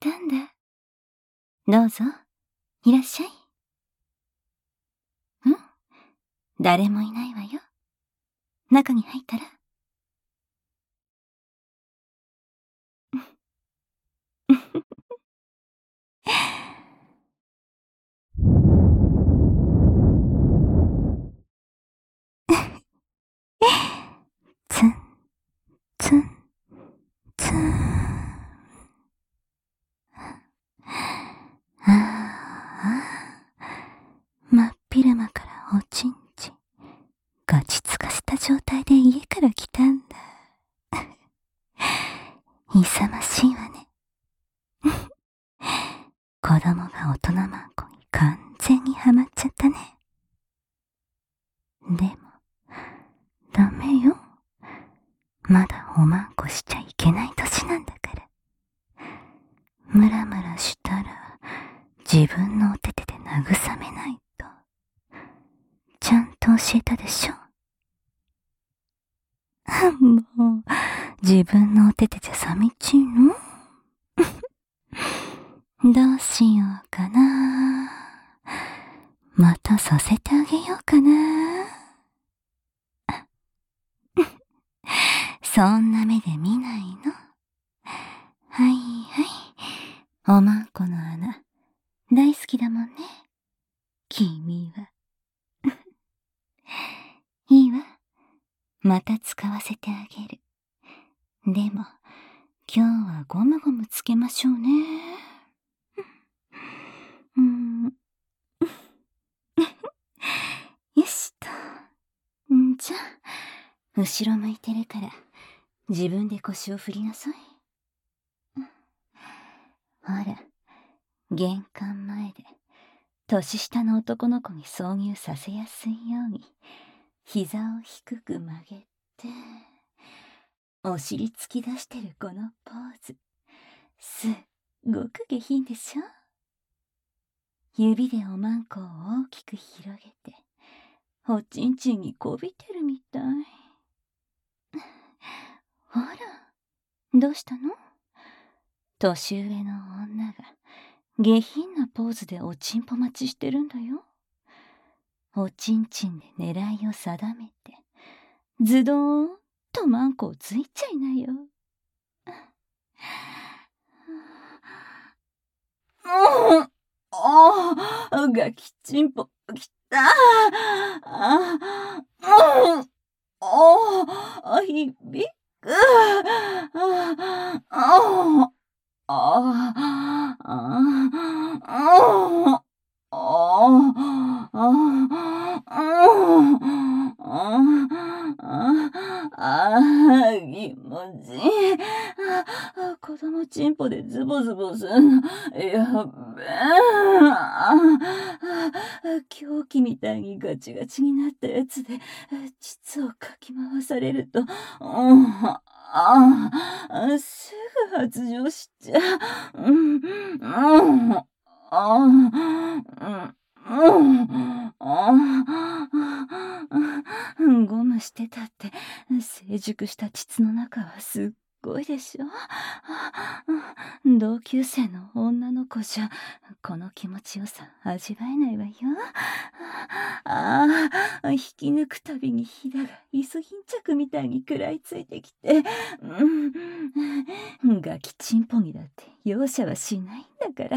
たんだ。どうぞ、いらっしゃい。誰もいないわよ。中に入ったら。ツン、ツン、ツン。真っ昼間からおちんちん、ガチつかせた状態で家から来たんだ。勇ましいわね。子供が大人マンコに完全にハマっちゃったね。でも、ダメよ。まだおまんこしちゃいけない年なんだから。ムラムラしたら、自分のお手手で慰めないと。ちゃんと教えたでしょ。もう、自分のお手手じゃ寂しいの？どうしようかな。またさせてあげようかな。そんな目で見ないの。はいはい。おまんこの穴、大好きだもんね。君は。いいわ。また使わせてあげる。でも、今日はゴムゴムつけましょうね。よしと。じゃあ、後ろ向いてるから、自分で腰を振りなさい。ほら、玄関前で、年下の男の子に挿入させやすいように、膝を低く曲げて、お尻突き出してるこのポーズ。すっごく下品でしょ？指でおまんこを大きく広げて、おちんちんにこびてるみたい。ほら、どうしたの？年上の女が下品なポーズでおちんぽ待ちしてるんだよ。おちんちんで狙いを定めて、ズドーンとマンコをついちゃいなよ。ガキチンポ、きた響く。気持ちいい。子供チンポでズボズボすんの。やっべえ。狂気みたいにガチガチになったやつで、膣をかき回されると、すぐ発情しちゃう。ゴムしてたって、成熟した膣の中はすっごいでしょ。同級生の女の子じゃ、この気持ちよさ味わえないわよ。引き抜くたびにひだがイソギンチャクみたいに食らいついてきて、ガキチンポギだって容赦はしないんだから。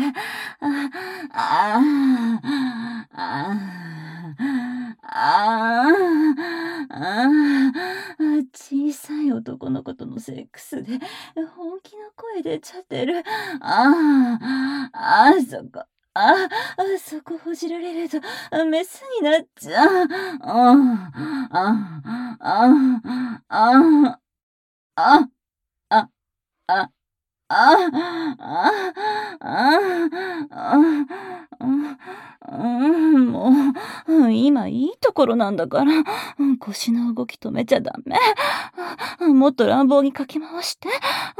小さい男の子とのセックスで本気の声出ちゃってる。そこほじられるとメスになっちゃう。もう、今いいところなんだから、腰の動き止めちゃダメ。もっと乱暴にかき回して。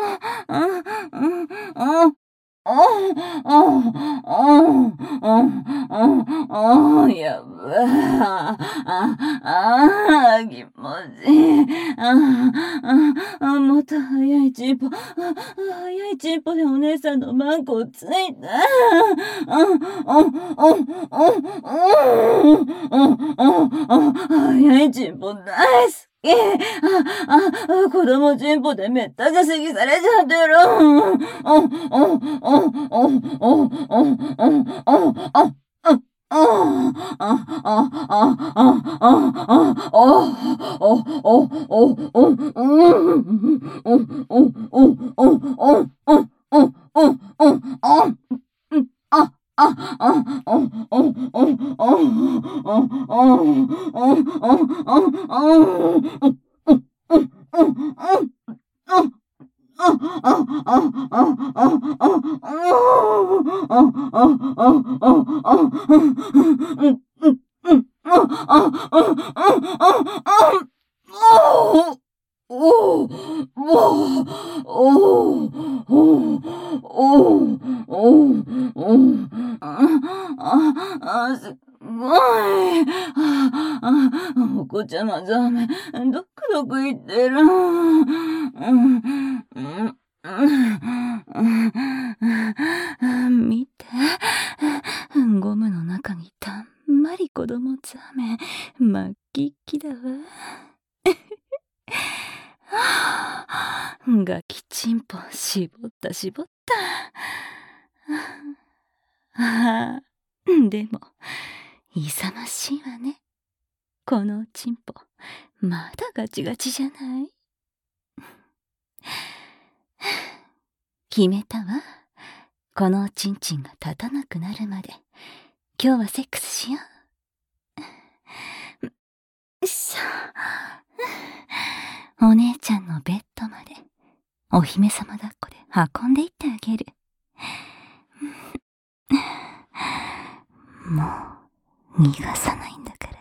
やばい。気持ちいい。 もっと早いチンポ。早いチンポでお姉さんのマンコをついた。早いチンポ大好き。子供チンポでめったがせぎされちゃってる。すごい。お子ちゃまザメ、どくどく言ってる。見て。ゴムの中にたんまり子供ザメ、まっきっきだわ。ガキチンポ、絞った絞った。でも、勇ましいわね。このチンポ、まだガチガチじゃない？決めたわ。このおちんちんが立たなくなるまで、今日はセックスしよう。お姉ちゃんのベッドまで、お姫様抱っこで運んでいってあげる。もう、逃がさないんだから。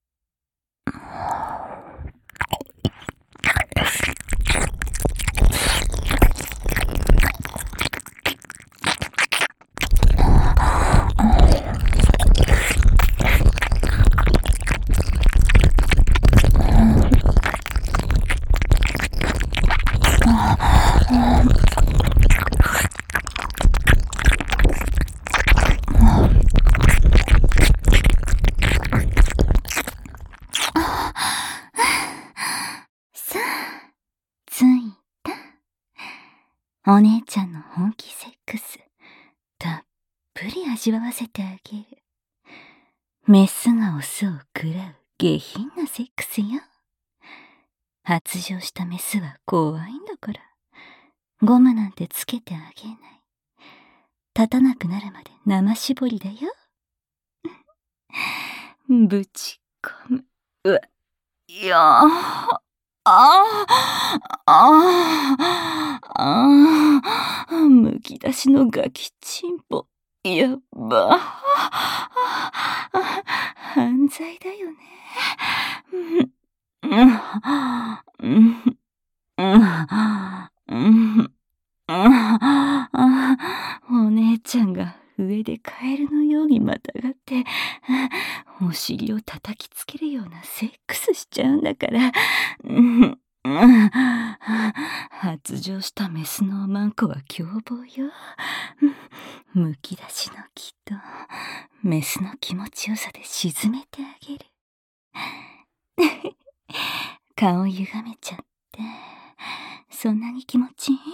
お姉ちゃんの本気セックス、たっぷり味わわせてあげる。メスがオスを食らう下品なセックスよ。発情したメスは怖いんだから。ゴムなんてつけてあげない。立たなくなるまで生絞りだよ。ぶち込む。いやー。むき出しのガキチンポ。やっば。犯罪だよね。お姉ちゃんが上でカエルのようにまたがって、お尻を叩きつけるようなセックスしちゃうんだから。発情したメスのおまんこは凶暴よ。むき出しの木とメスの気持ちよさで沈めてあげる。顔ゆがめちゃって、そんなに気持ちいい？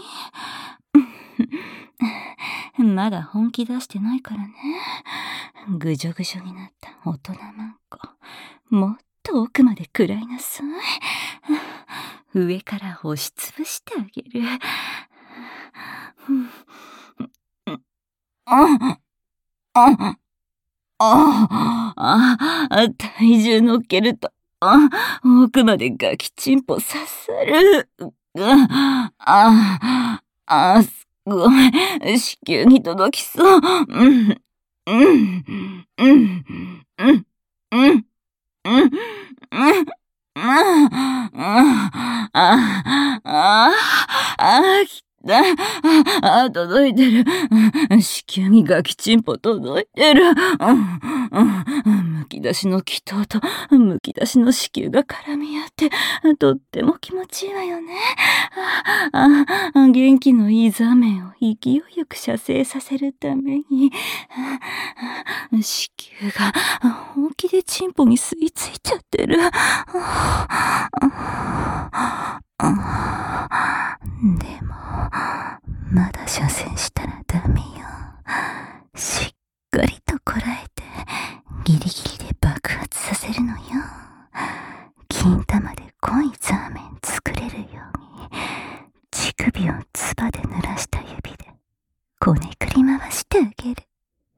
まだ本気出してないからね。ぐじょぐじょになった大人マンコ、もっと奥まで食らいなさい。上から押しつぶしてあげる。体重乗っけると、奥までガキチンポ刺さる。すごい。子宮に届きそう。き届いてる。子宮にガキチンポ届いてる。むき出しの気筒とむき出しの子宮が絡み合って、とっても気持ちいいわよね。元気のいい座面を勢いよく射精させるために、子宮が本気でチンポに吸い付いちゃってる。でも、まだ射精したらダメよ。しっかりとこらえて、ギリギリで爆発させるのよ。金玉で濃いザーメン作れるように、乳首を唾で濡らした指で、こねくり回してあげる。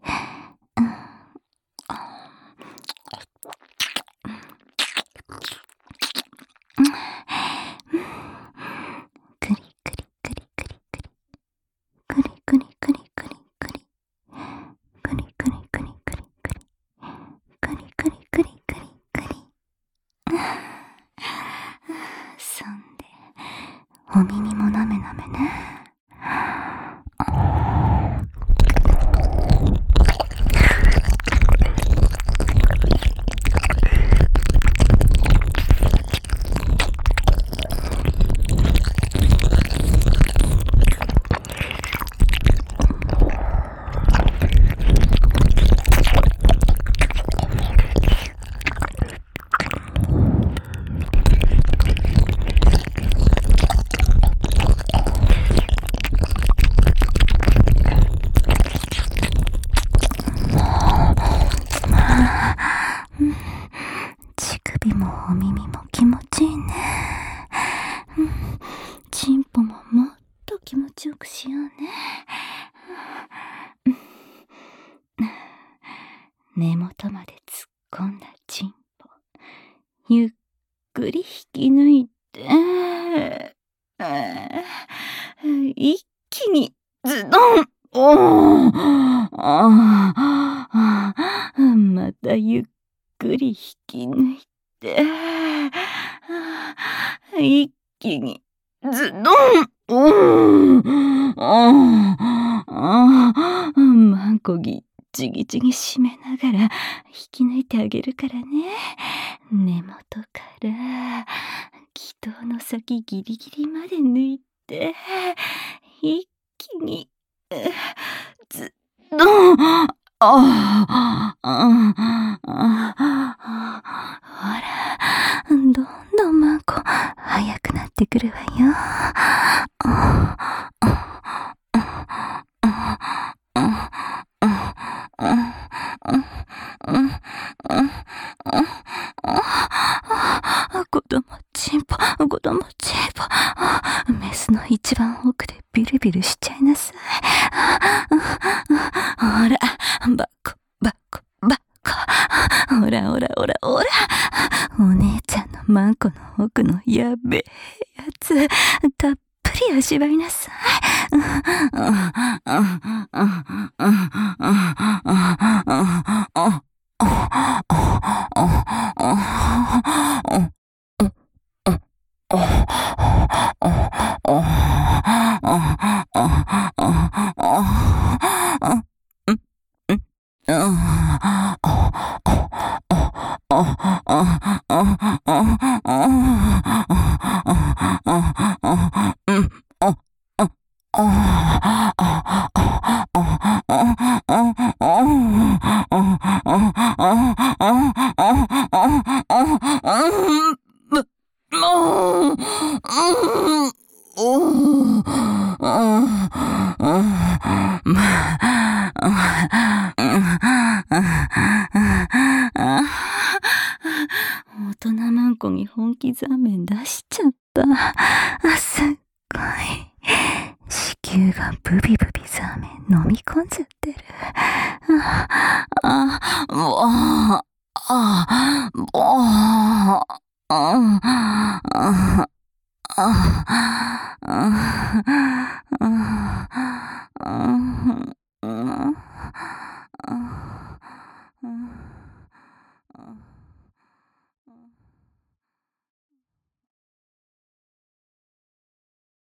くりくりくりくりくり。くりくりくりくりくり。くりくりくりくりくり。くりくりくりくりくり。そんで、お耳もなめなめね。乳首もお耳も気持ちいいね。チンポももっと気持ちよくしようね。根元まで突っ込んだチンポ、ゆっくり引き抜いて、一気にズドン。またゆっくり引き抜いて、一気にズドン。マンコギッチギチに締めながら引き抜いてあげるからね。根元から気筒の先ギリギリまで抜いて、一気にズドン。ほら、どんどんマンコ速くなってくるわよ。子供チンポ、メスの一番奥でビルビルしちゃいなさい。ほら、バコバコバコ。ほらほらほらほら、お姉ちゃんのマンコの奥のやべえやつ、たっぷり味わいなさい。大人マンコに本気ザーメン出しちゃった。すっごい。子宮がブビブビザーメン飲み込んじゃってる。